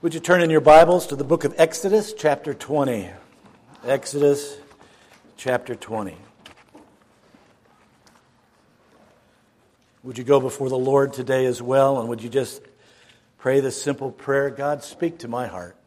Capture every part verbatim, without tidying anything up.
Would you turn in your Bibles to the book of Exodus, chapter twenty. Exodus, chapter twenty. Would you go before the Lord today as well, and would you just pray this simple prayer, God, speak to my heart.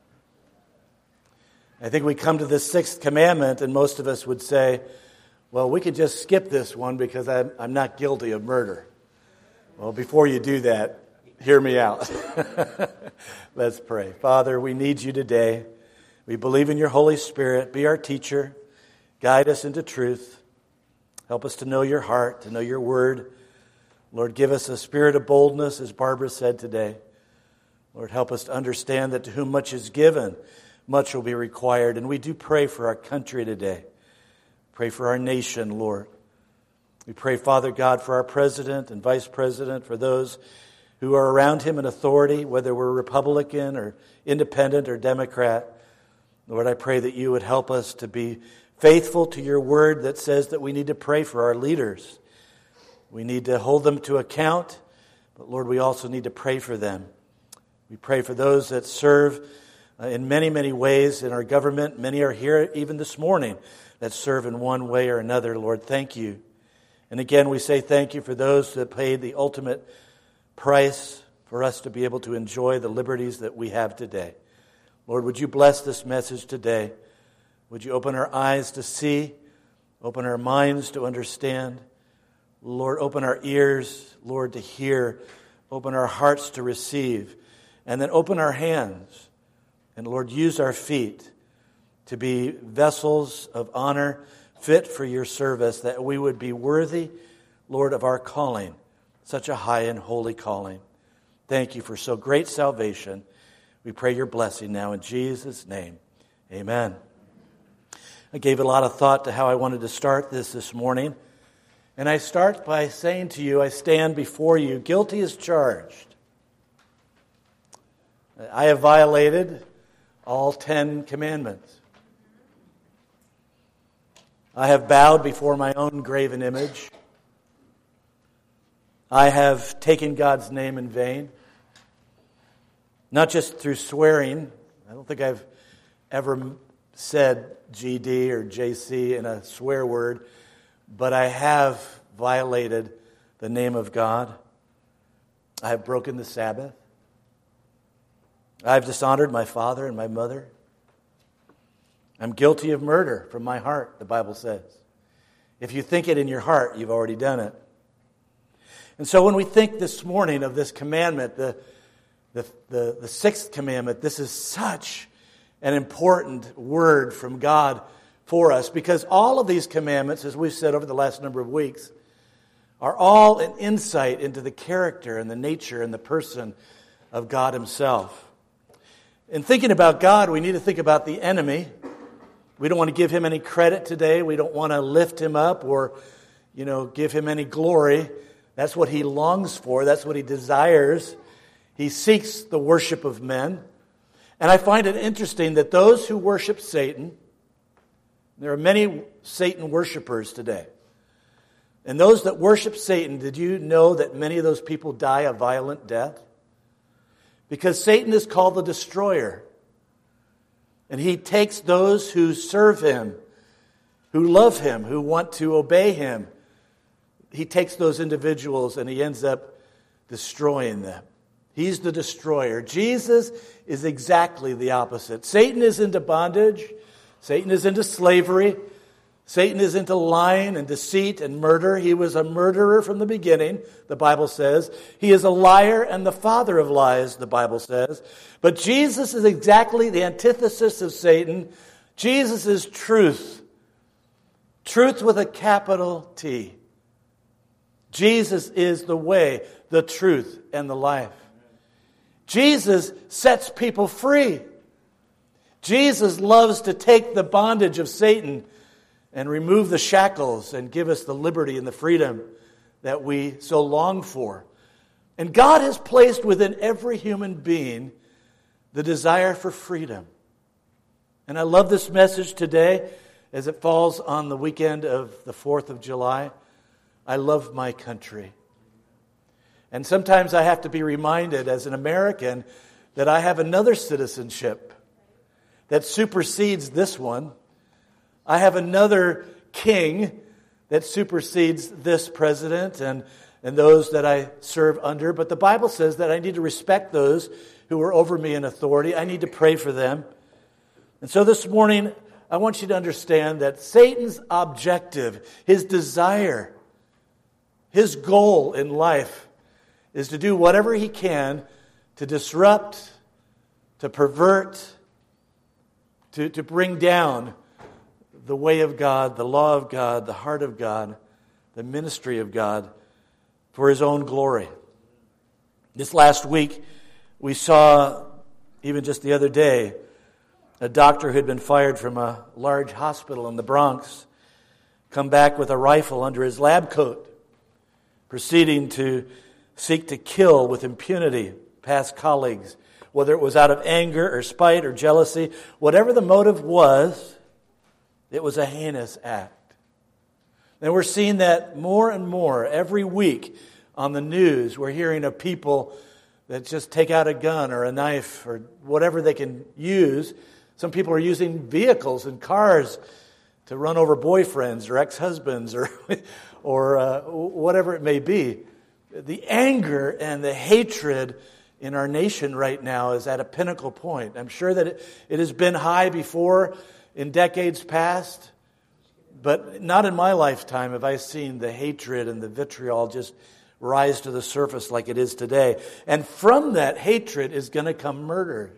I think we come to this sixth commandment, and most of us would say, well, we could just skip this one because I'm, I'm not guilty of murder. Well, before you do that, hear me out. Let's pray. Father, we need you today. We believe in your Holy Spirit. Be our teacher. Guide us into truth. Help us to know your heart, to know your word. Lord, give us a spirit of boldness, as Barbara said today. Lord, help us to understand that to whom much is given, much will be required. And we do pray for our country today. Pray for our nation, Lord. We pray, Father God, for our president and vice president, for those who are around him in authority, whether we're Republican or independent or Democrat. Lord, I pray that you would help us to be faithful to your word that says that we need to pray for our leaders. We need to hold them to account, but Lord, we also need to pray for them. We pray for those that serve uh, in many, many ways in our government. Many are here even this morning that serve in one way or another. Lord, thank you. And again, we say thank you for those that paid the ultimate price for us to be able to enjoy the liberties that we have today. Lord, would you bless this message today? Would you open our eyes to see, open our minds to understand? Lord, open our ears, Lord, to hear, open our hearts to receive, and then open our hands. And Lord, use our feet to be vessels of honor, fit for your service, that we would be worthy, Lord, of our calling. Such a high and holy calling. Thank you for so great salvation. We pray your blessing now in Jesus' name. Amen. I gave a lot of thought to how I wanted to start this this morning. And I start by saying to you, I stand before you, guilty as charged. I have violated all Ten Commandments. I have bowed before my own graven image. I have taken God's name in vain, not just through swearing. I don't think I've ever said G D or J C in a swear word, but I have violated the name of God. I have broken the Sabbath. I have dishonored my father and my mother. I'm guilty of murder from my heart, the Bible says. If you think it in your heart, you've already done it. And so when we think this morning of this commandment, the, the, the, the sixth commandment, this is such an important word from God for us, because all of these commandments, as we've said over the last number of weeks, are all an insight into the character and the nature and the person of God himself. In thinking about God, we need to think about the enemy. We don't want to give him any credit today. We don't want to lift him up or, you know, give him any glory. That's what he longs for. That's what he desires. He seeks the worship of men. And I find it interesting that those who worship Satan, there are many Satan worshipers today. And those that worship Satan, did you know that many of those people die a violent death? Because Satan is called the destroyer. And he takes those who serve him, who love him, who want to obey him. He takes those individuals and he ends up destroying them. He's the destroyer. Jesus is exactly the opposite. Satan is into bondage. Satan is into slavery. Satan is into lying and deceit and murder. He was a murderer from the beginning, the Bible says. He is a liar and the father of lies, the Bible says. But Jesus is exactly the antithesis of Satan. Jesus is truth. Truth with a capital T. Jesus is the way, the truth, and the life. Jesus sets people free. Jesus loves to take the bondage of Satan and remove the shackles and give us the liberty and the freedom that we so long for. And God has placed within every human being the desire for freedom. And I love this message today as it falls on the weekend of the fourth of July. I love my country. And sometimes I have to be reminded as an American that I have another citizenship that supersedes this one. I have another king that supersedes this president and, and those that I serve under. But the Bible says that I need to respect those who are over me in authority. I need to pray for them. And so this morning, I want you to understand that Satan's objective, his desire, his goal in life is to do whatever he can to disrupt, to pervert, to, to bring down the way of God, the law of God, the heart of God, the ministry of God for his own glory. This last week, we saw, even just the other day, a doctor who had been fired from a large hospital in the Bronx come back with a rifle under his lab coat, proceeding to seek to kill with impunity past colleagues, whether it was out of anger or spite or jealousy. Whatever the motive was, it was a heinous act. And we're seeing that more and more every week on the news. We're hearing of people that just take out a gun or a knife or whatever they can use. Some people are using vehicles and cars to run over boyfriends or ex-husbands or, or uh, whatever it may be. The anger and the hatred in our nation right now is at a pinnacle point. I'm sure that it, it has been high before in decades past, but not in my lifetime have I seen the hatred and the vitriol just rise to the surface like it is today. And from that hatred is going to come murders.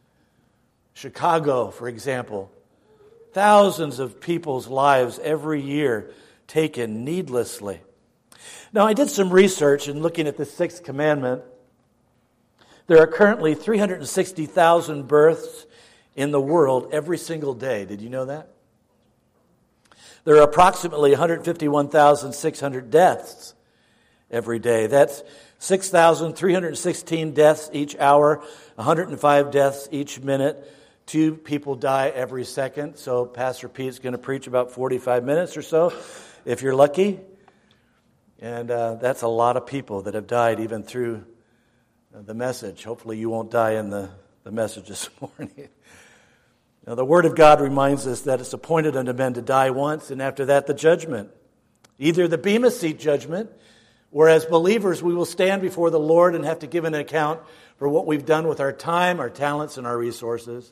Chicago, for example, thousands of people's lives every year taken needlessly. Now, I did some research in looking at the Sixth Commandment. There are currently three hundred sixty thousand births in the world every single day. Did you know that? There are approximately one hundred fifty-one thousand six hundred deaths every day. That's six thousand three hundred sixteen deaths each hour, one hundred five deaths each minute. Two people die every second. So Pastor Pete's going to preach about forty-five minutes or so, if you're lucky. And uh, that's a lot of people that have died even through the message. Hopefully you won't die in the, the message this morning. Now, the Word of God reminds us that it's appointed unto men to die once, and after that the judgment. Either the Bema Seat judgment, where as believers we will stand before the Lord and have to give an account for what we've done with our time, our talents, and our resources.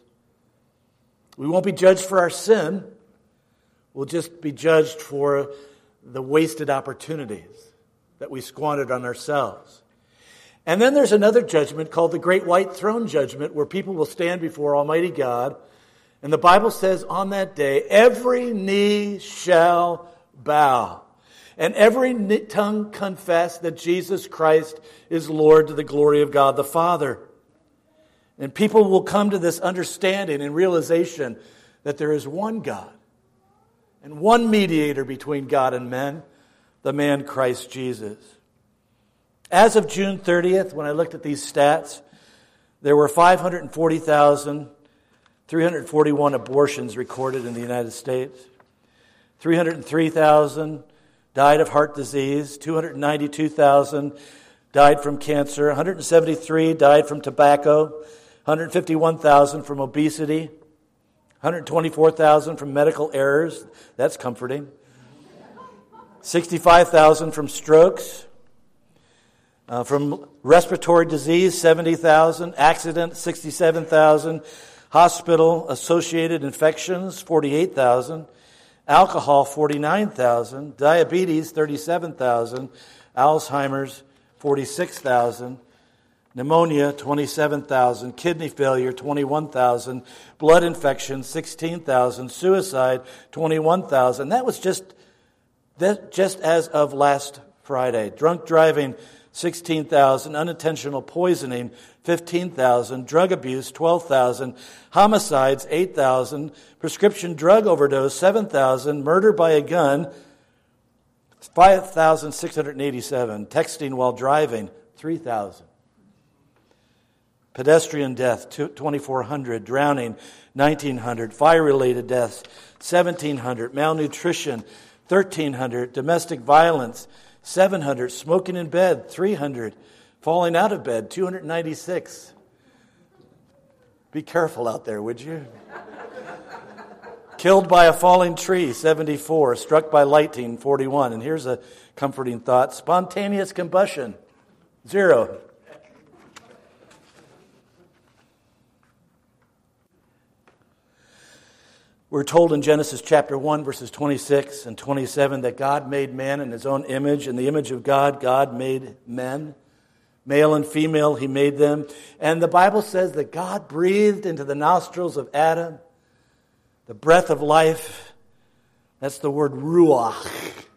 We won't be judged for our sin. We'll just be judged for the wasted opportunities that we squandered on ourselves. And then there's another judgment called the Great White Throne Judgment, where people will stand before Almighty God. And the Bible says on that day, every knee shall bow, and every tongue confess that Jesus Christ is Lord to the glory of God the Father. And people will come to this understanding and realization that there is one God and one mediator between God and men, the man Christ Jesus. As of June thirtieth, when I looked at these stats, there were five hundred forty thousand three hundred forty-one abortions recorded in the United States. three hundred three thousand died of heart disease. two hundred ninety-two thousand died from cancer. one hundred seventy-three died from tobacco. one hundred fifty-one thousand from obesity. one hundred twenty-four thousand from medical errors. That's comforting. sixty-five thousand from strokes. Uh, from respiratory disease, seventy thousand. Accident, sixty-seven thousand. Hospital-associated infections, forty-eight thousand. Alcohol, forty-nine thousand. Diabetes, thirty-seven thousand. Alzheimer's, forty-six thousand. Pneumonia, twenty-seven thousand. Kidney failure, twenty-one thousand. Blood infection, sixteen thousand. Suicide, twenty-one thousand. That was just, that just as of last Friday. Drunk driving, sixteen thousand. Unintentional poisoning, fifteen thousand. Drug abuse, twelve thousand. Homicides, eight thousand. Prescription drug overdose, seven thousand. Murder by a gun, five thousand six hundred eighty-seven. Texting while driving, three thousand. Pedestrian death, twenty-four hundred. Drowning, nineteen hundred. Fire-related deaths, seventeen hundred. Malnutrition, thirteen hundred. Domestic violence, seven hundred. Smoking in bed, three hundred. Falling out of bed, two hundred ninety-six. Be careful out there, would you? Killed by a falling tree, seventy-four. Struck by lightning, forty-one. And here's a comforting thought. Spontaneous combustion, zero. We're told in Genesis chapter one, verses twenty-six and twenty-seven, that God made man in his own image. In the image of God, God made men. Male and female, he made them. And the Bible says that God breathed into the nostrils of Adam the breath of life. That's the word ruach.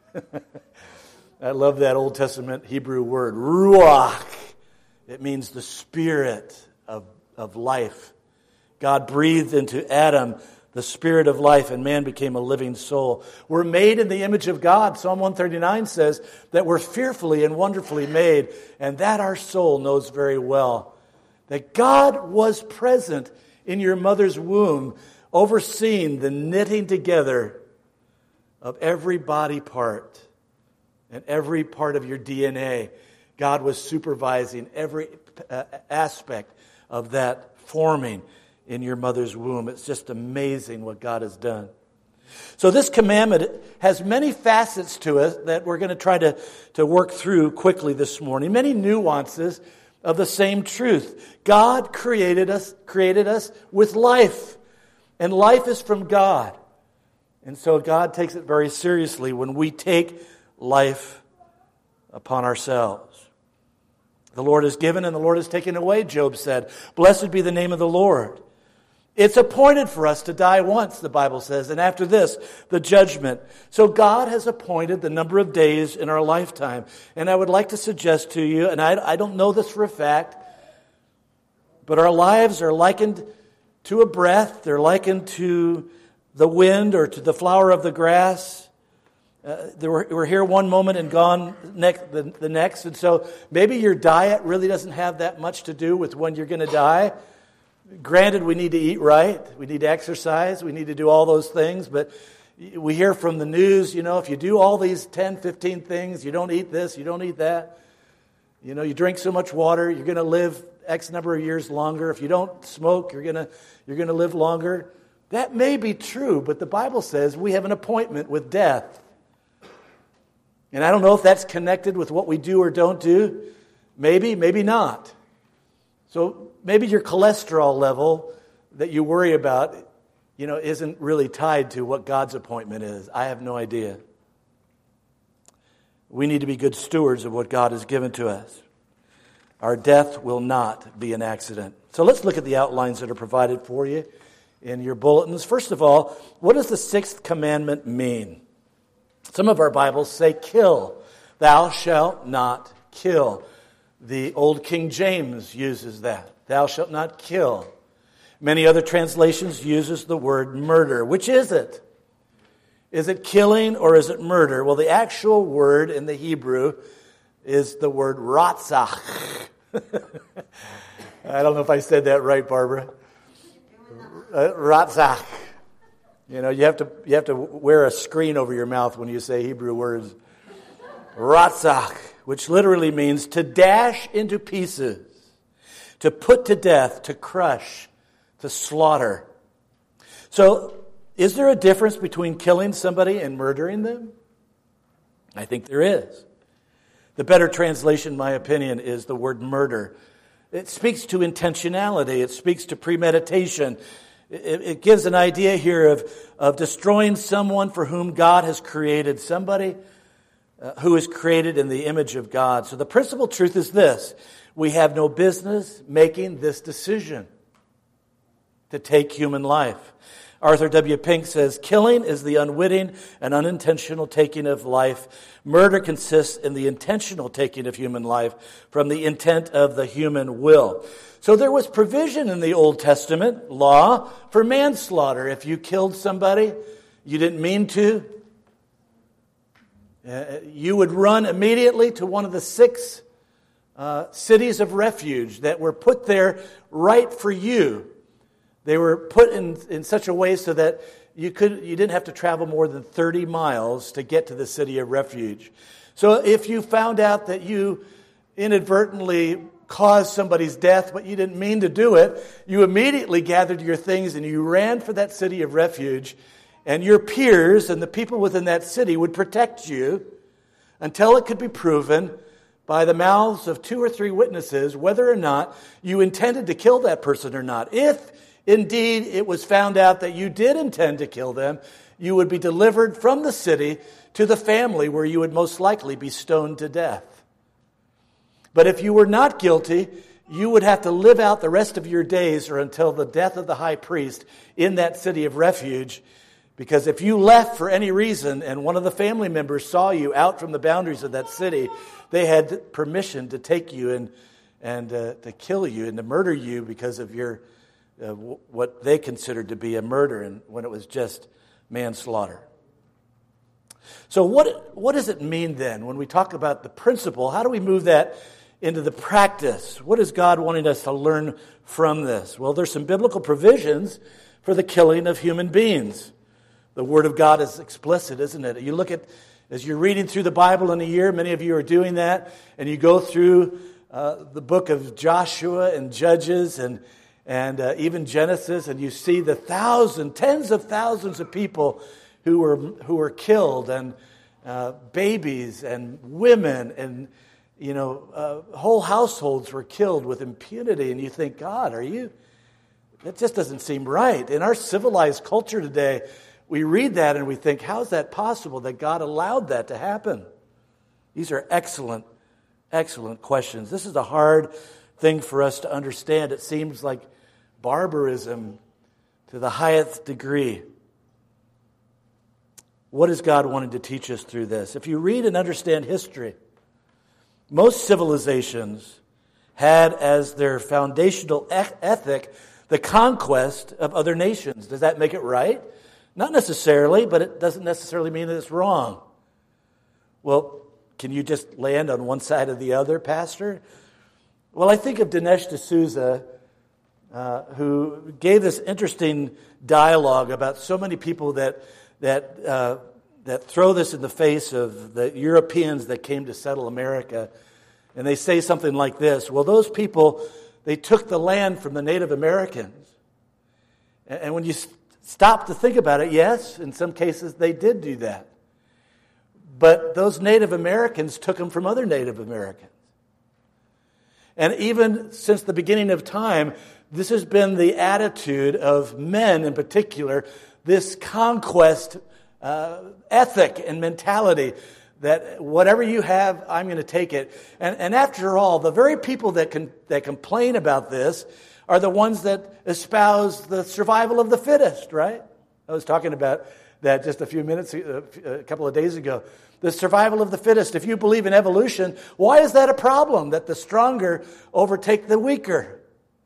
I love that Old Testament Hebrew word, ruach. It means the spirit of, of life. God breathed into Adam the spirit of life, and man became a living soul. We're made in the image of God. Psalm one thirty-nine says that we're fearfully and wonderfully made, and that our soul knows very well. That God was present in your mother's womb, overseeing the knitting together of every body part and every part of your D N A. God was supervising every uh, aspect of that forming in your mother's womb. It's just amazing what God has done. So this commandment has many facets to it that we're going to try to, to work through quickly this morning. Many nuances of the same truth. God created us, created us with life. And life is from God. And so God takes it very seriously when we take life upon ourselves. The Lord has given and the Lord has taken away, Job said. Blessed be the name of the Lord. It's appointed for us to die once, the Bible says, and after this, the judgment. So God has appointed the number of days in our lifetime. And I would like to suggest to you, and I, I don't know this for a fact, but our lives are likened to a breath. They're likened to the wind or to the flower of the grass. Uh, we're, we're here one moment and gone next, the, the next. And so maybe your diet really doesn't have that much to do with when you're going to die. Granted, we need to eat right, we need to exercise, we need to do all those things, but we hear from the news, you know, if you do all these ten, fifteen things, you don't eat this, you don't eat that, you know, you drink so much water, you're going to live X number of years longer. If you don't smoke, you're going to you're going to live longer. That may be true, but the Bible says we have an appointment with death. And I don't know if that's connected with what we do or don't do. Maybe, maybe not. So maybe your cholesterol level that you worry about, you know, isn't really tied to what God's appointment is. I have no idea. We need to be good stewards of what God has given to us. Our death will not be an accident. So let's look at the outlines that are provided for you in your bulletins. First of all, what does the sixth commandment mean? Some of our Bibles say kill. Thou shalt not kill. The Old King James uses that. Thou shalt not kill. Many other translations uses the word murder. Which is it? Is it killing or is it murder? Well, the actual word in the Hebrew is the word ratzach. I don't know if I said that right, Barbara. Uh, ratzach. You know, you have to you have to wear a screen over your mouth when you say Hebrew words. Ratzach, which literally means to dash into pieces, to put to death, to crush, to slaughter. So, is there a difference between killing somebody and murdering them? I think there is. The better translation, in my opinion, is the word murder. It speaks to intentionality. It speaks to premeditation. It, it gives an idea here of, of destroying someone for whom God has created, somebody uh, who is created in the image of God. So the principal truth is this. We have no business making this decision to take human life. Arthur W. Pink says, killing is the unwitting and unintentional taking of life. Murder consists in the intentional taking of human life from the intent of the human will. So there was provision in the Old Testament law for manslaughter. If you killed somebody, you didn't mean to, uh, you would run immediately to one of the six uh, cities of refuge that were put there right for you. They were put in, in such a way so that you could you didn't have to travel more than thirty miles to get to the city of refuge. So if you found out that you inadvertently caused somebody's death, but you didn't mean to do it, you immediately gathered your things and you ran for that city of refuge, and your peers and the people within that city would protect you until it could be proven by the mouths of two or three witnesses whether or not you intended to kill that person or not. If indeed it was found out that you did intend to kill them, you would be delivered from the city to the family where you would most likely be stoned to death. But if you were not guilty, you would have to live out the rest of your days or until the death of the high priest in that city of refuge. Because if you left for any reason and one of the family members saw you out from the boundaries of that city, they had permission to take you and and uh, to kill you and to murder you because of your uh, w- what they considered to be a murder, and when it was just manslaughter. So what what does it mean then when we talk about the principle? How do we move that into the practice? What is God wanting us to learn from this? Well, there's some biblical provisions for the killing of human beings. The Word of God is explicit, isn't it? You look at, as you're reading through the Bible in a year, many of you are doing that, and you go through uh, the book of Joshua and Judges and and uh, even Genesis, and you see the thousands, tens of thousands of people who were who were killed, and uh, babies and women, and you know, uh, whole households were killed with impunity. And you think, God, are you? That just doesn't seem right. In our civilized culture today, we read that and we think, how is that possible that God allowed that to happen? These are excellent, excellent questions. This is a hard thing for us to understand. It seems like barbarism to the highest degree. What is God wanting to teach us through this? If you read and understand history, most civilizations had as their foundational ethic the conquest of other nations. Does that make it right? Not necessarily, but it doesn't necessarily mean that it's wrong. Well, can you just land on one side or the other, Pastor? Well, I think of Dinesh D'Souza, uh, who gave this interesting dialogue about so many people that that uh, that throw this in the face of the Europeans that came to settle America. And they say something like this: well, those people, they took the land from the Native Americans. And when you stop to think about it, yes, in some cases they did do that. But those Native Americans took them from other Native Americans. And even since the beginning of time, this has been the attitude of men in particular, this conquest uh, ethic and mentality that whatever you have, I'm going to take it. And, and after all, the very people that can, that complain about this are the ones that espouse the survival of the fittest, right? I was talking about that just a few minutes, a couple of days ago. The survival of the fittest. If you believe in evolution, why is that a problem, that the stronger overtake the weaker?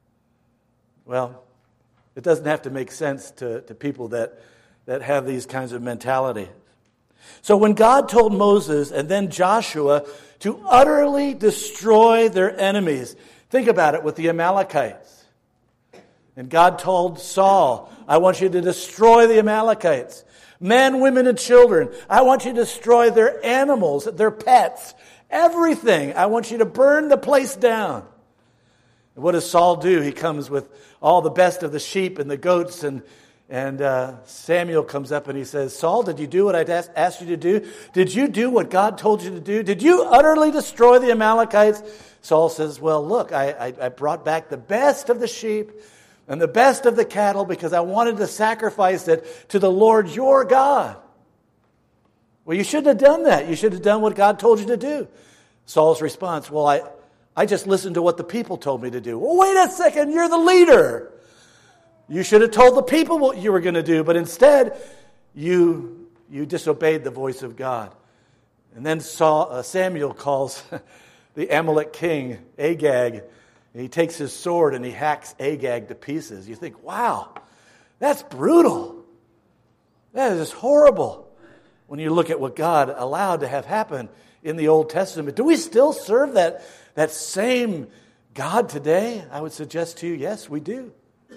Well, it doesn't have to make sense to, to people that, that have these kinds of mentalities. So when God told Moses and then Joshua to utterly destroy their enemies, think about it with the Amalekites. And God told Saul, I want you to destroy the Amalekites. Men, women, and children. I want you to destroy their animals, their pets, everything. I want you to burn the place down. And what does Saul do? He comes with all the best of the sheep and the goats, and and uh, Samuel comes up and he says, Saul, did you do what I asked you to do? Did you do what God told you to do? Did you utterly destroy the Amalekites? Saul says, well, look, I, I, I brought back the best of the sheep and the best of the cattle because I wanted to sacrifice it to the Lord your God. Well, you shouldn't have done that. You should have done what God told you to do. Saul's response, well, I, I just listened to what the people told me to do. Well, wait a second, you're the leader. You should have told the people what you were going to do, but instead, you you disobeyed the voice of God. And then Saul, uh, Samuel calls the Amalek king, Agag, and he takes his sword and he hacks Agag to pieces. You think, wow, that's brutal. That is horrible when you look at what God allowed to have happen in the Old Testament. Do we still serve that, that same God today? I would suggest to you, yes, we do.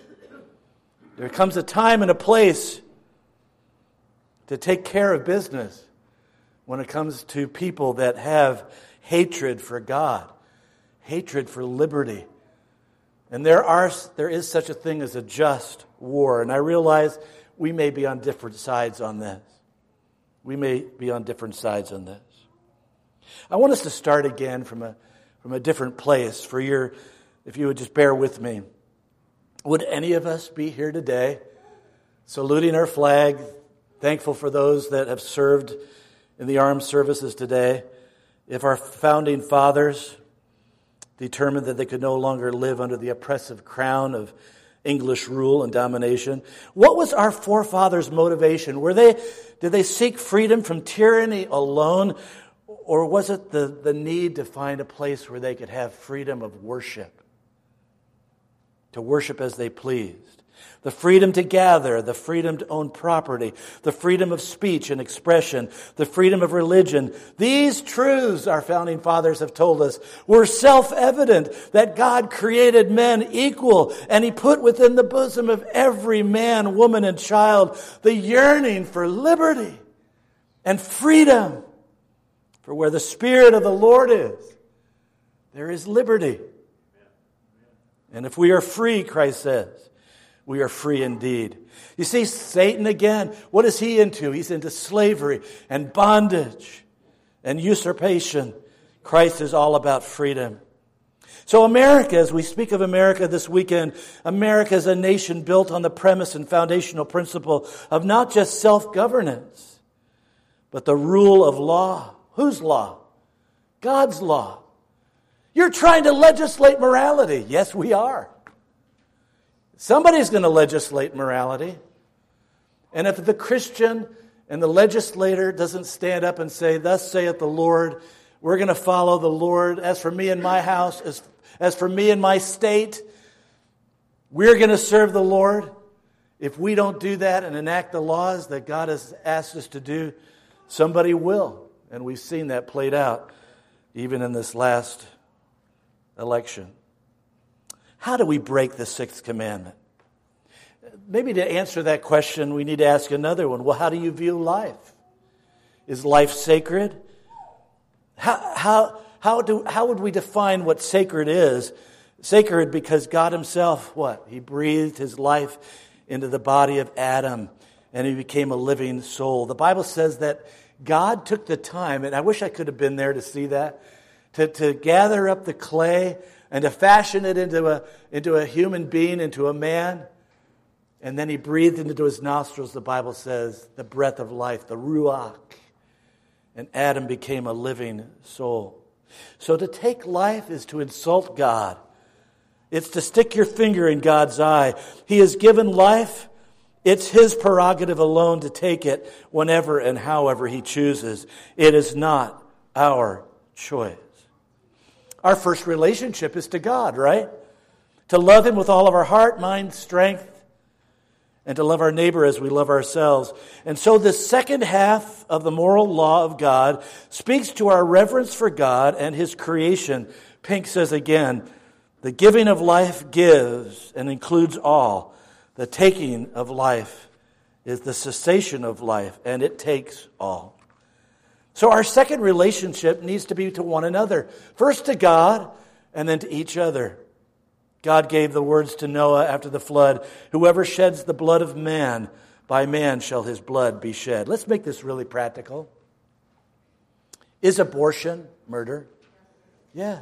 There comes a time and a place to take care of business when it comes to people that have hatred for God, hatred for liberty. And there are there is such a thing as a just war. And I realize we may be on different sides on this. We may be on different sides on this. I want us to start again from a from a different place. For your, if you would just bear with me. Would any of us be here today saluting our flag, thankful for those that have served in the armed services today, if our founding fathers determined that they could no longer live under the oppressive crown of English rule and domination? What was our forefathers' motivation? Were they, did they seek freedom from tyranny alone, or was it the, the need to find a place where they could have freedom of worship, to worship as they pleased? The freedom to gather, the freedom to own property, the freedom of speech and expression, the freedom of religion. These truths, our founding fathers have told us, were self-evident, that God created men equal, and He put within the bosom of every man, woman, and child the yearning for liberty and freedom. For where the Spirit of the Lord is, there is liberty. And if we are free, Christ says, we are free indeed. You see, Satan again, what is he into? He's into slavery and bondage and usurpation. Christ is all about freedom. So America, as we speak of America this weekend, America is a nation built on the premise and foundational principle of not just self-governance, but the rule of law. Whose law? God's law. You're trying to legislate morality. Yes, we are. Somebody's going to legislate morality. And if the Christian and the legislator doesn't stand up and say, "Thus saith the Lord, we're going to follow the Lord. As for me and my house, as, as for me and my state, we're going to serve the Lord." If we don't do that and enact the laws that God has asked us to do, somebody will. And we've seen that played out even in this last election. How do we break the sixth commandment? Maybe to answer that question, we need to ask another one. Well, how do you view life? Is life sacred? How, how, how, do, how would we define what sacred is? Sacred because God Himself, what? He breathed His life into the body of Adam, and he became a living soul. The Bible says that God took the time, and I wish I could have been there to see that, to, to gather up the clay and to fashion it into a, into a human being, into a man. And then He breathed into his nostrils, the Bible says, the breath of life, the ruach. And Adam became a living soul. So to take life is to insult God. It's to stick your finger in God's eye. He has given life. It's His prerogative alone to take it whenever and however He chooses. It is not our choice. Our first relationship is to God, right? To love Him with all of our heart, mind, strength, and to love our neighbor as we love ourselves. And so this second half of the moral law of God speaks to our reverence for God and His creation. Pink says again, the giving of life gives and includes all. The taking of life is the cessation of life, and it takes all. So our second relationship needs to be to one another. First to God, and then to each other. God gave the words to Noah after the flood, "Whoever sheds the blood of man, by man shall his blood be shed." Let's make this really practical. Is abortion murder? Yes.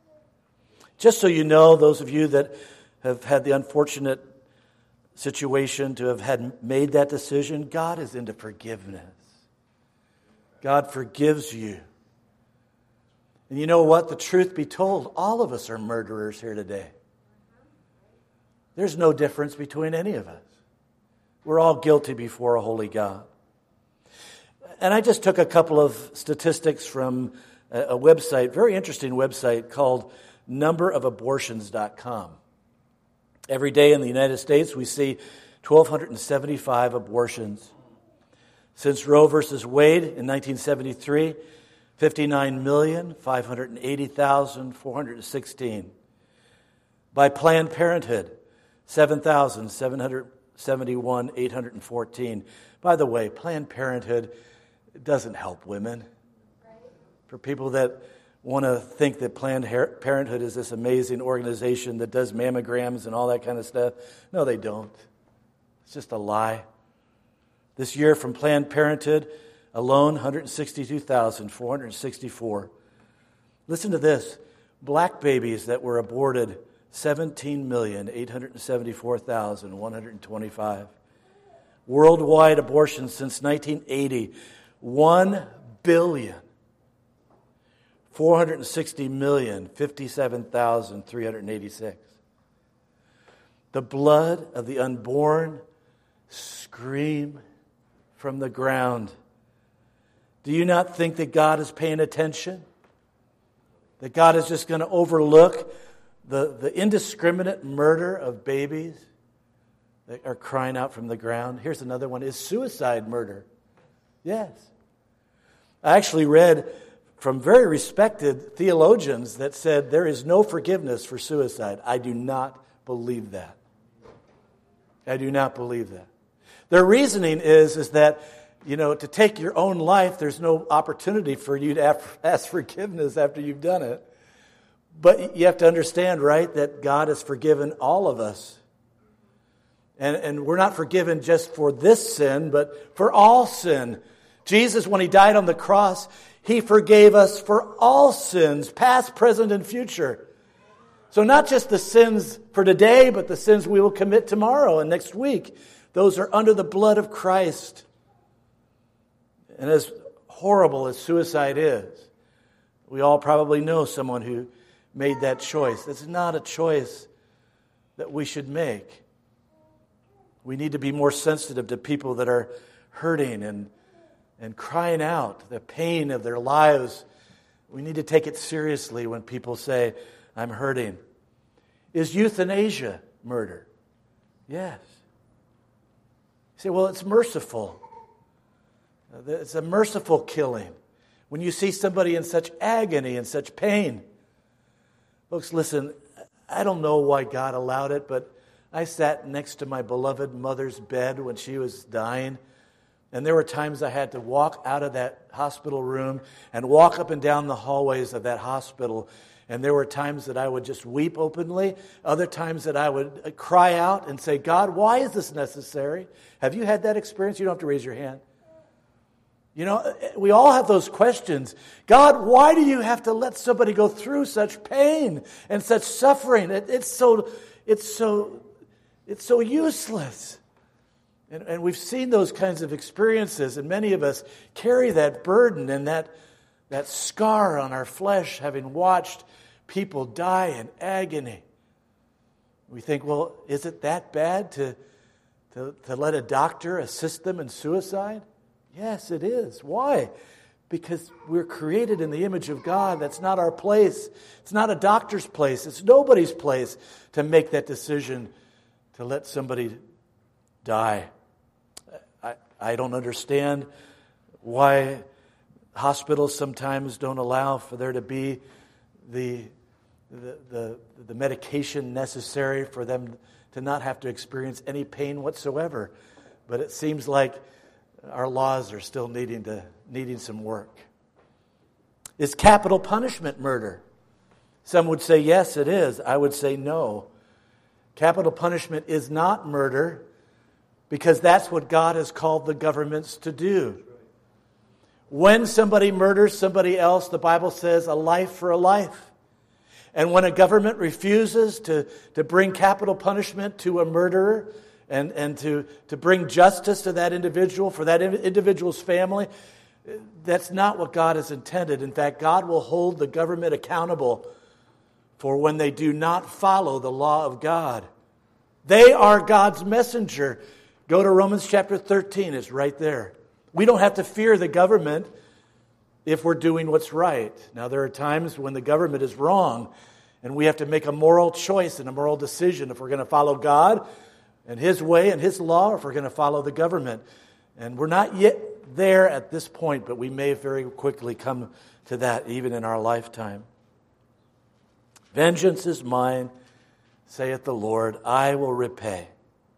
Just so you know, those of you that have had the unfortunate situation to have had made that decision, God is into forgiveness. God forgives you. And you know what? The truth be told, all of us are murderers here today. There's no difference between any of us. We're all guilty before a holy God. And I just took a couple of statistics from a website, very interesting website called number of abortions dot com. Every day in the United States, we see one thousand two hundred seventy-five abortions. Since Roe versus Wade in nineteen seventy-three, fifty-nine million, five hundred eighty thousand, four hundred sixteen. By Planned Parenthood, seven thousand, seven hundred seventy-one, eight hundred fourteen. By the way, Planned Parenthood doesn't help women. For people that want to think that Planned Parenthood is this amazing organization that does mammograms and all that kind of stuff. No, they don't. It's just a lie. This year from Planned Parenthood alone, one hundred sixty-two thousand four hundred sixty-four. Listen to this. Black babies that were aborted, seventeen million eight hundred seventy-four thousand one hundred twenty-five. Worldwide abortions since nineteen eighty, one billion four hundred sixty million fifty-seven thousand three hundred eighty-six. The blood of the unborn scream from the ground. Do you not think that God is paying attention? That God is just going to overlook the, the indiscriminate murder of babies that are crying out from the ground? Here's another one. Is suicide murder? Yes. I actually read from very respected theologians that said there is no forgiveness for suicide. I do not believe that. I do not believe that. Their reasoning is, is that, you know, to take your own life, there's no opportunity for you to ask forgiveness after you've done it. But you have to understand, right, that God has forgiven all of us. And, and we're not forgiven just for this sin, but for all sin. Jesus, when He died on the cross, He forgave us for all sins, past, present, and future. So not just the sins for today, but the sins we will commit tomorrow and next week. Those are under the blood of Christ. And as horrible as suicide is, we all probably know someone who made that choice. It's not a choice that we should make. We need to be more sensitive to people that are hurting and, and crying out the pain of their lives. We need to take it seriously when people say, I'm hurting. Is euthanasia murder? Yes. You say, well, it's merciful. It's a merciful killing. When you see somebody in such agony and such pain. Folks, listen, I don't know why God allowed it, but I sat next to my beloved mother's bed when she was dying. And there were times I had to walk out of that hospital room and walk up and down the hallways of that hospital. And there were times that I would just weep openly. Other times that I would cry out and say, God, why is this necessary? Have you had that experience? You don't have to raise your hand. You know, we all have those questions. God, why do you have to let somebody go through such pain and such suffering? It, it's so, it's so, it's so useless. And, and we've seen those kinds of experiences, and many of us carry that burden and that, that scar on our flesh, having watched people die in agony. We think, well, is it that bad to, to, to let a doctor assist them in suicide? Yes, it is. Why? Because we're created in the image of God. That's not our place. It's not a doctor's place. It's nobody's place to make that decision to let somebody die. I, I don't understand why hospitals sometimes don't allow for there to be the, the, the, the medication necessary for them to not have to experience any pain whatsoever. But it seems like our laws are still needing to needing some work. Is capital punishment murder? Some would say yes, it is. I would say no. Capital punishment is not murder because that's what God has called the governments to do. When somebody murders somebody else, the Bible says a life for a life. And when a government refuses to, to bring capital punishment to a murderer, And, and to, to bring justice to that individual, for that individual's family, that's not what God has intended. In fact, God will hold the government accountable for when they do not follow the law of God. They are God's messenger. Go to Romans chapter thirteen, it's right there. We don't have to fear the government if we're doing what's right. Now, there are times when the government is wrong, and we have to make a moral choice and a moral decision if we're going to follow God and His way and His law, if we're going to follow the government. And we're not yet there at this point, but we may very quickly come to that even in our lifetime. Vengeance is mine, saith the Lord, I will repay.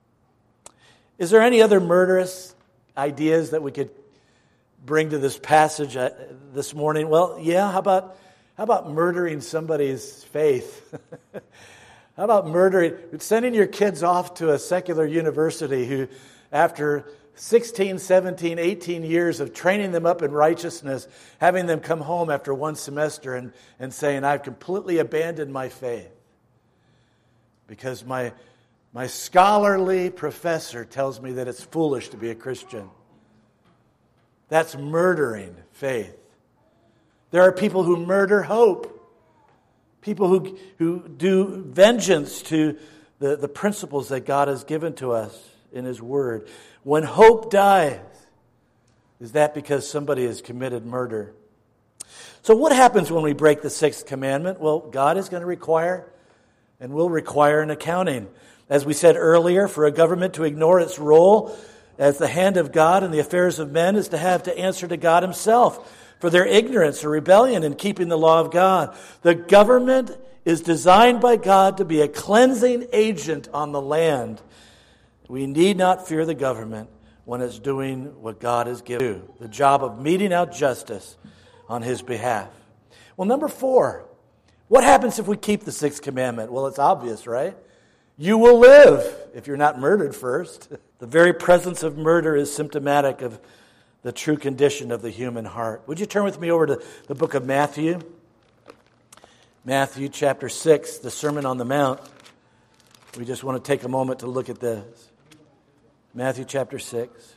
Is there any other murderous ideas that we could bring to this passage this morning? Well, yeah, how about, How about murdering somebody's faith? How about murdering, sending your kids off to a secular university who, after sixteen, seventeen, eighteen years of training them up in righteousness, having them come home after one semester and, and saying, I've completely abandoned my faith because my, my scholarly professor tells me that it's foolish to be a Christian. That's murdering faith. There are people who murder hope. People who, who do vengeance to the, the principles that God has given to us in His Word. When hope dies, is that because somebody has committed murder? So what happens when we break the sixth commandment? Well, God is going to require and will require an accounting. As we said earlier, for a government to ignore its role as the hand of God in the affairs of men is to have to answer to God Himself for their ignorance or rebellion in keeping the law of God. The government is designed by God to be a cleansing agent on the land. We need not fear the government when it's doing what God has given it, the job of meting out justice on His behalf. Well, number four, what happens if we keep the sixth commandment? Well, it's obvious, right? You will live if you're not murdered first. The very presence of murder is symptomatic of the true condition of the human heart. Would you turn with me over to the book of Matthew? Matthew chapter six, the Sermon on the Mount. We just want to take a moment to look at this. Matthew chapter six.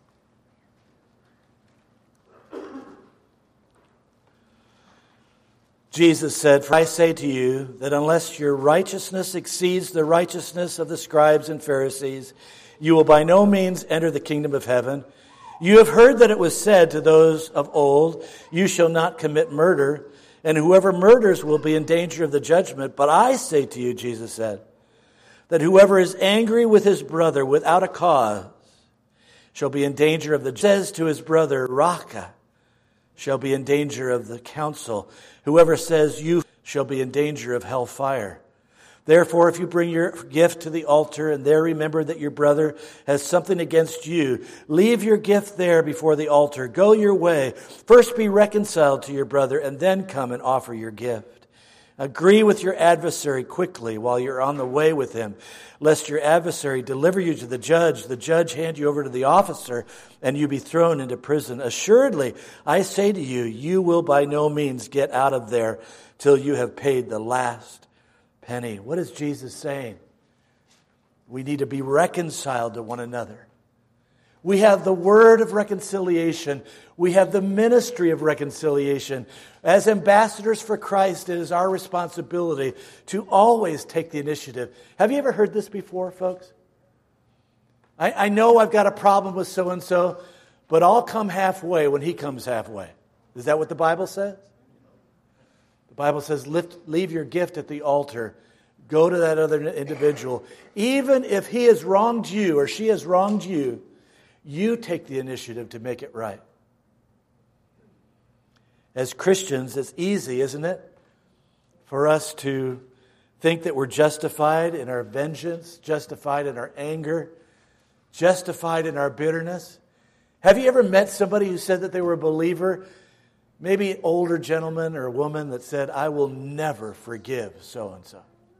Jesus said, "For I say to you that unless your righteousness exceeds the righteousness of the scribes and Pharisees, you will by no means enter the kingdom of heaven. You have heard that it was said to those of old, you shall not commit murder, and whoever murders will be in danger of the judgment. But I say to you," Jesus said, "that whoever is angry with his brother without a cause shall be in danger of the says to his brother, Raka, shall be in danger of the council. Whoever says you shall be in danger of hellfire. Therefore, if you bring your gift to the altar and there remember that your brother has something against you, leave your gift there before the altar. Go your way. First be reconciled to your brother and then come and offer your gift. Agree with your adversary quickly while you're on the way with him, lest your adversary deliver you to the judge, the judge hand you over to the officer, and you be thrown into prison. Assuredly, I say to you, you will by no means get out of there till you have paid the last penny." What is Jesus saying? We need to be reconciled to one another. We have the word of reconciliation. We have the ministry of reconciliation. As ambassadors for Christ, it is our responsibility to always take the initiative. Have you ever heard this before, folks? I, I know I've got a problem with so-and-so, but I'll come halfway when he comes halfway. Is that what the Bible says? The Bible says, Lift, leave your gift at the altar. Go to that other individual. Even if he has wronged you or she has wronged you, you take the initiative to make it right. As Christians, it's easy, isn't it, for us to think that we're justified in our vengeance, justified in our anger, justified in our bitterness. Have you ever met somebody who said that they were a believer? Maybe an older gentleman or woman that said, "I will never forgive so-and-so."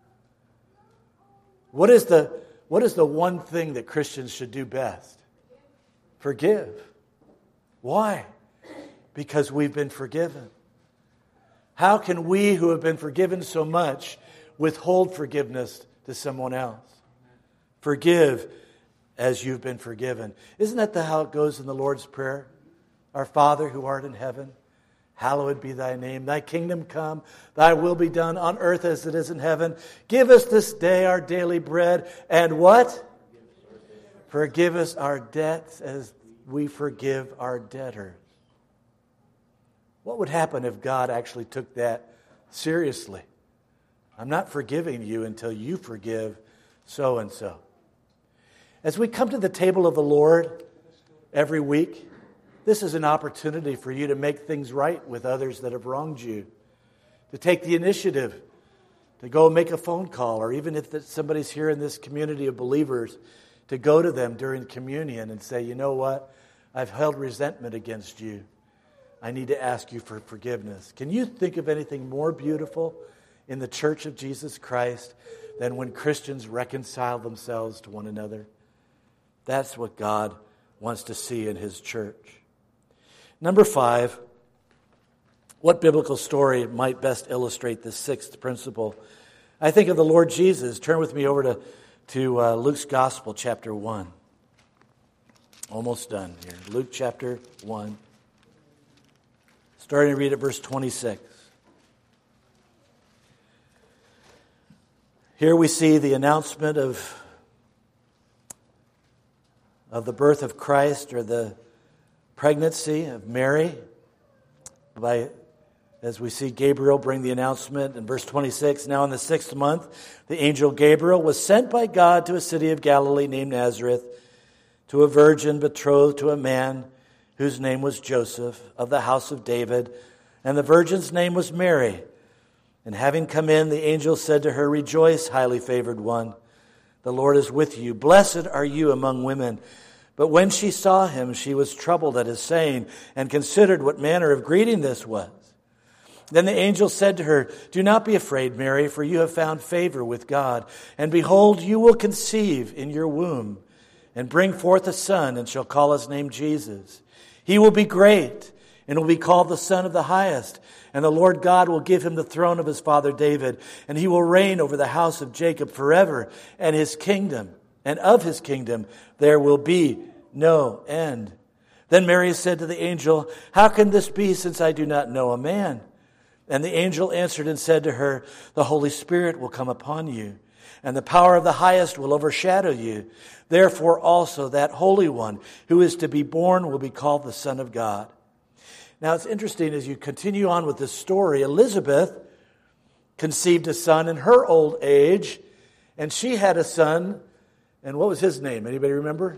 What is the, what is the one thing that Christians should do best? Forgive. Why? Because we've been forgiven. How can we who have been forgiven so much withhold forgiveness to someone else? Forgive as you've been forgiven. Isn't that the, how it goes in the Lord's Prayer? Our Father who art in heaven, hallowed be thy name. Thy kingdom come, thy will be done on earth as it is in heaven. Give us this day our daily bread. And what? Forgive us our debts as we forgive our debtors. What would happen if God actually took that seriously? I'm not forgiving you until you forgive so-and-so. As we come to the table of the Lord every week, this is an opportunity for you to make things right with others that have wronged you. To take the initiative, to go make a phone call, or even if somebody's here in this community of believers, to go to them during communion and say, "You know what? I've held resentment against you. I need to ask you for forgiveness. Can you think of anything more beautiful in the church of Jesus Christ than when Christians reconcile themselves to one another? That's what God wants to see in His church. Number five, what biblical story might best illustrate this sixth principle? I think of the Lord Jesus. Turn with me over to, to uh, Luke's Gospel, chapter one. Almost done here. Luke chapter one. Starting to read at verse twenty-six. Here we see the announcement of, of the birth of Christ, or the pregnancy of Mary, by as we see Gabriel bring the announcement in verse twenty-six. Now in the sixth month, the angel Gabriel was sent by God to a city of Galilee named Nazareth, to a virgin betrothed to a man whose name was Joseph, of the house of David, and the virgin's name was Mary. And having come in, the angel said to her, "Rejoice, highly favored one, the Lord is with you. Blessed are you among women." But when she saw him, she was troubled at his saying, and considered what manner of greeting this was. Then the angel said to her, "Do not be afraid, Mary, for you have found favor with God. And behold, you will conceive in your womb, and bring forth a son, and shall call his name Jesus. He will be great, and will be called the Son of the Highest. And the Lord God will give him the throne of his father David, and he will reign over the house of Jacob forever, and his kingdom, and of his kingdom there will be no end." Then Mary said to the angel, "How can this be, since I do not know a man?" And the angel answered and said to her, "The Holy Spirit will come upon you, and the power of the Highest will overshadow you. Therefore also that Holy One who is to be born will be called the Son of God." Now it's interesting, as you continue on with this story, Elizabeth conceived a son in her old age, and she had a son, and what was his name? Anybody remember?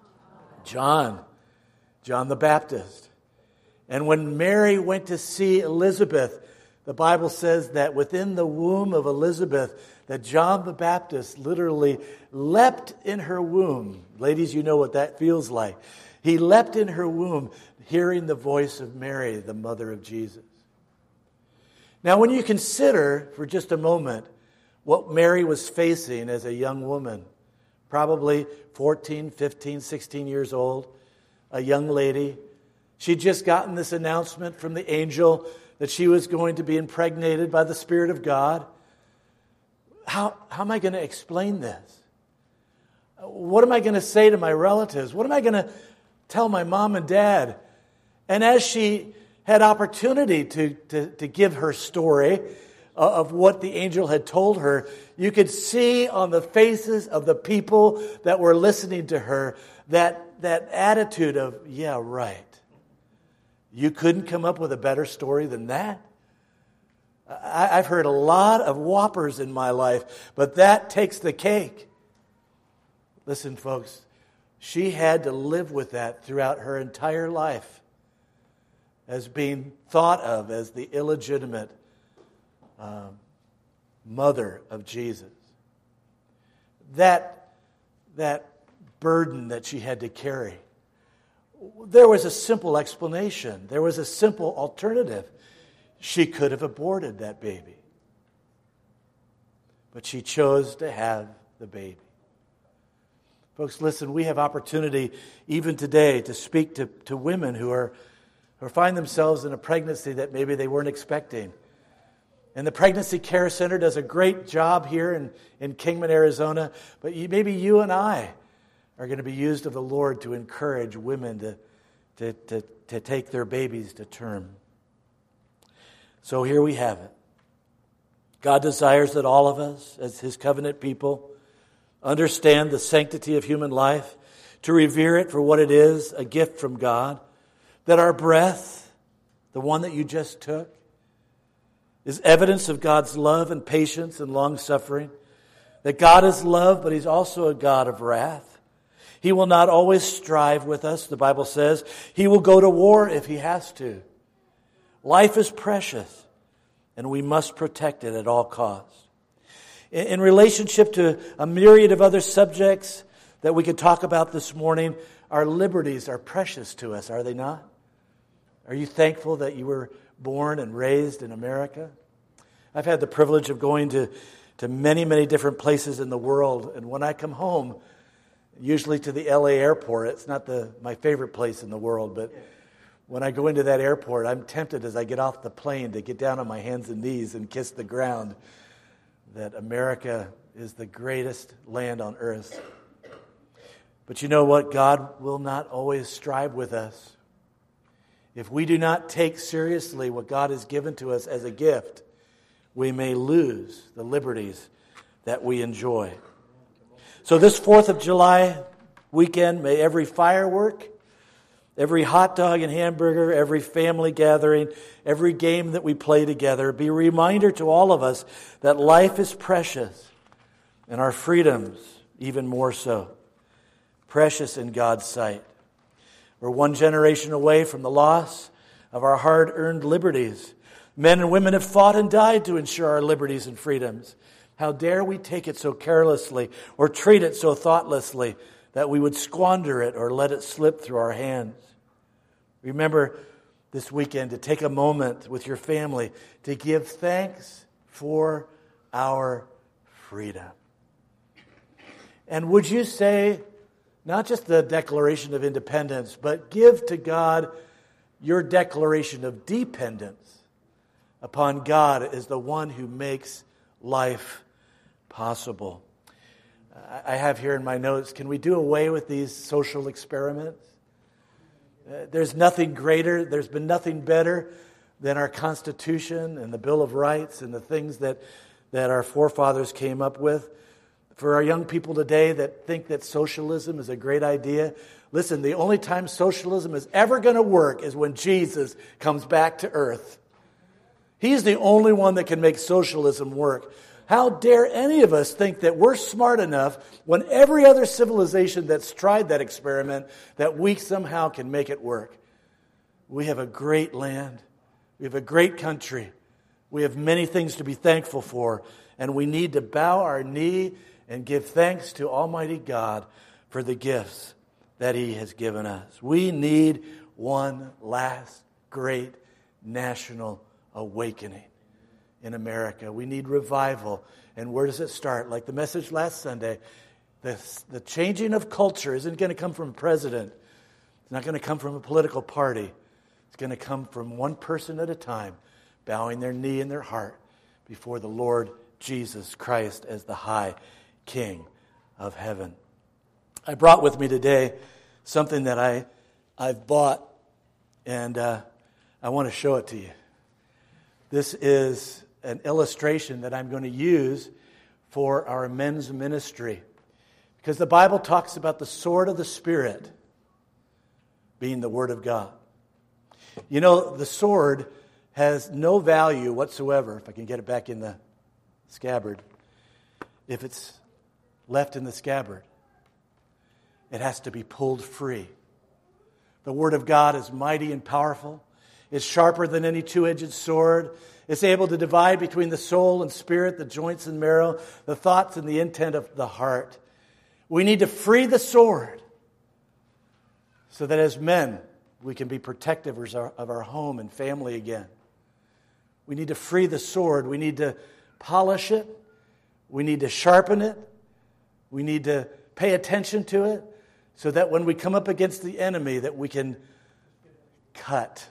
John. John the Baptist. And when Mary went to see Elizabeth, the Bible says that within the womb of Elizabeth, that John the Baptist literally leapt in her womb. Ladies, you know what that feels like. He leapt in her womb, hearing the voice of Mary, the mother of Jesus. Now, when you consider for just a moment what Mary was facing as a young woman, probably fourteen, fifteen, sixteen years old, a young lady, she'd just gotten this announcement from the angel that she was going to be impregnated by the Spirit of God. How, how am I going to explain this? What am I going to say to my relatives? What am I going to tell my mom and dad? And as she had opportunity to, to, to give her story of what the angel had told her, you could see on the faces of the people that were listening to her that, that attitude of, yeah, right. You couldn't come up with a better story than that? I, I've heard a lot of whoppers in my life, but that takes the cake. Listen, folks, she had to live with that throughout her entire life as being thought of as the illegitimate um, mother of Jesus. That, that burden that she had to carry. There was a simple explanation. There was a simple alternative. She could have aborted that baby. But she chose to have the baby. Folks, listen, we have opportunity even today to speak to, to women who are who find themselves in a pregnancy that maybe they weren't expecting. And the Pregnancy Care Center does a great job here in, in Kingman, Arizona. But you, maybe you and I are going to be used of the Lord to encourage women to, to, to, to take their babies to term. So here we have it. God desires that all of us, as His covenant people, understand the sanctity of human life, to revere it for what it is, a gift from God, that our breath, the one that you just took, is evidence of God's love and patience and long-suffering, that God is love, but He's also a God of wrath. He will not always strive with us, the Bible says. He will go to war if He has to. Life is precious, and we must protect it at all costs. In relationship to a myriad of other subjects that we could talk about this morning, our liberties are precious to us, are they not? Are you thankful that you were born and raised in America? I've had the privilege of going to, to many, many different places in the world. And when I come home, usually to the L A airport, it's not the my favorite place in the world, but when I go into that airport, I'm tempted as I get off the plane to get down on my hands and knees and kiss the ground that America is the greatest land on earth. But you know what? God will not always strive with us. If we do not take seriously what God has given to us as a gift, we may lose the liberties that we enjoy. So this fourth of July weekend, may every firework, every hot dog and hamburger, every family gathering, every game that we play together be a reminder to all of us that life is precious and our freedoms even more so. Precious in God's sight. We're one generation away from the loss of our hard-earned liberties. Men and women have fought and died to ensure our liberties and freedoms. How dare we take it so carelessly or treat it so thoughtlessly that we would squander it or let it slip through our hands. Remember this weekend to take a moment with your family to give thanks for our freedom. And would you say, not just the Declaration of Independence, but give to God your declaration of dependence upon God as the one who makes life possible. I have here in my notes, can we do away with these social experiments? Uh, there's nothing greater, there's been nothing better than our Constitution and the Bill of Rights and the things that, that our forefathers came up with. For our young people today that think that socialism is a great idea, listen, the only time socialism is ever going to work is when Jesus comes back to earth. He's the only one that can make socialism work. How dare any of us think that we're smart enough when every other civilization that's tried that experiment that we somehow can make it work? We have a great land. We have a great country. We have many things to be thankful for, and we need to bow our knee and give thanks to Almighty God for the gifts that He has given us. We need one last great national awakening in America. We need revival. And where does it start? Like the message last Sunday, the, the changing of culture isn't going to come from a president. It's not going to come from a political party. It's going to come from one person at a time, bowing their knee and their heart before the Lord Jesus Christ as the high King of heaven. I brought with me today something that I, I've bought, and uh, I want to show it to you. This is an illustration that I'm going to use for our men's ministry, because the Bible talks about the sword of the Spirit being the Word of God. You know, the sword has no value whatsoever, if I can get it back in the scabbard, if it's left in the scabbard. It has to be pulled free. The Word of God is mighty and powerful. It's sharper than any two-edged sword. It's able to divide between the soul and spirit, the joints and marrow, the thoughts and the intent of the heart. We need to free the sword so that as men, we can be protective of our home and family again. We need to free the sword. We need to polish it. We need to sharpen it. We need to pay attention to it so that when we come up against the enemy that we can cut.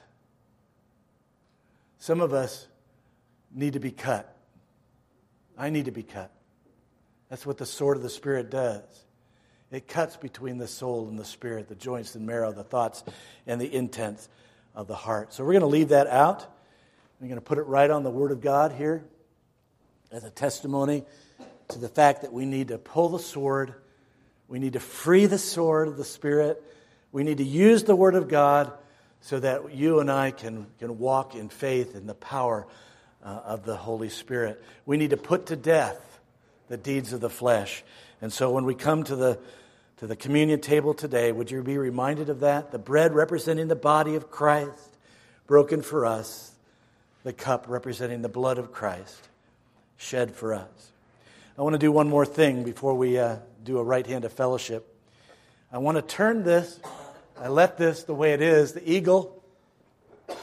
Some of us need to be cut. I need to be cut. That's what the sword of the Spirit does. It cuts between the soul and the spirit, the joints and marrow, the thoughts and the intents of the heart. So we're going to leave that out. We're going to put it right on the Word of God here as a testimony to the fact that we need to pull the sword. We need to free the sword of the Spirit. We need to use the Word of God so that you and I can, can walk in faith in the power uh, of the Holy Spirit. We need to put to death the deeds of the flesh. And so when we come to the to the communion table today, would you be reminded of that? The bread representing the body of Christ, broken for us. The cup representing the blood of Christ, shed for us. I want to do one more thing before we uh, do a right hand of fellowship. I want to turn this, I left this the way it is, the eagle.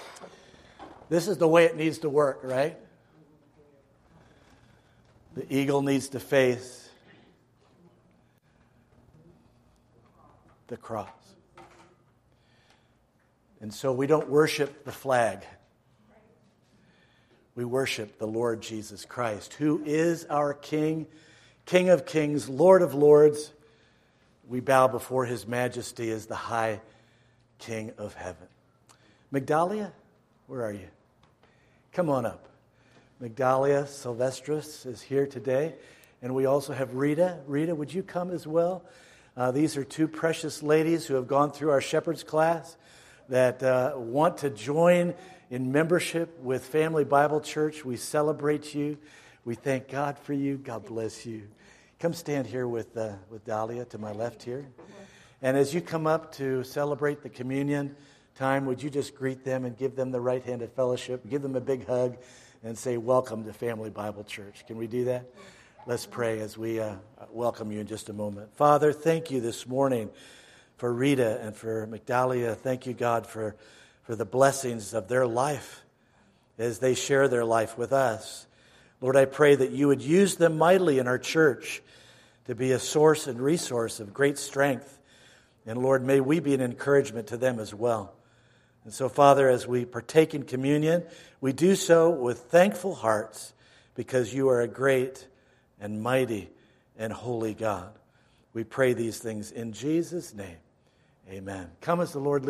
This is the way it needs to work, right? The eagle needs to face the cross. And so we don't worship the flag. We worship the Lord Jesus Christ, who is our King, King of kings, Lord of lords. We bow before his majesty as the high King of heaven. Migdalia, where are you? Come on up. Migdalia Silvestris is here today. And we also have Rita. Rita, would you come as well? Uh, these are two precious ladies who have gone through our shepherd's class that uh, want to join in membership with Family Bible Church. We celebrate you. We thank God for you. God bless you. Come stand here with uh, with Dahlia to my left here. And as you come up to celebrate the communion time, would you just greet them and give them the right hand of fellowship, give them a big hug, and say, welcome to Family Bible Church. Can we do that? Let's pray as we uh, welcome you in just a moment. Father, thank you this morning for Rita and for Migdalia. Thank you, God, for, for the blessings of their life as they share their life with us. Lord, I pray that you would use them mightily in our church to be a source and resource of great strength. And Lord, may we be an encouragement to them as well. And so, Father, as we partake in communion, we do so with thankful hearts because you are a great and mighty and holy God. We pray these things in Jesus' name. Amen. Come as the Lord leads.